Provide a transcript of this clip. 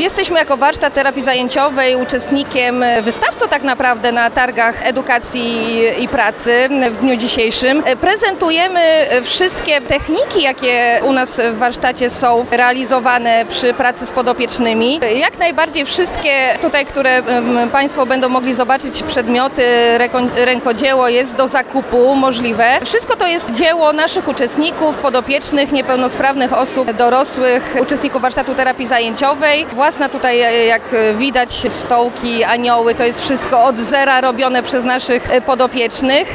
Jesteśmy jako warsztat terapii zajęciowej uczestnikiem, wystawcą tak naprawdę na targach edukacji i pracy w dniu dzisiejszym. Prezentujemy wszystkie techniki, jakie u nas w warsztacie są realizowane przy pracy z podopiecznymi. Jak najbardziej wszystkie tutaj, które Państwo będą mogli zobaczyć, przedmioty, rękodzieło jest do zakupu możliwe. Wszystko to jest dzieło naszych uczestników, podopiecznych, niepełnosprawnych osób, dorosłych, uczestników warsztatu terapii zajęciowej. Własna tutaj, jak widać, stołki, anioły, to jest wszystko od zera robione przez naszych podopiecznych.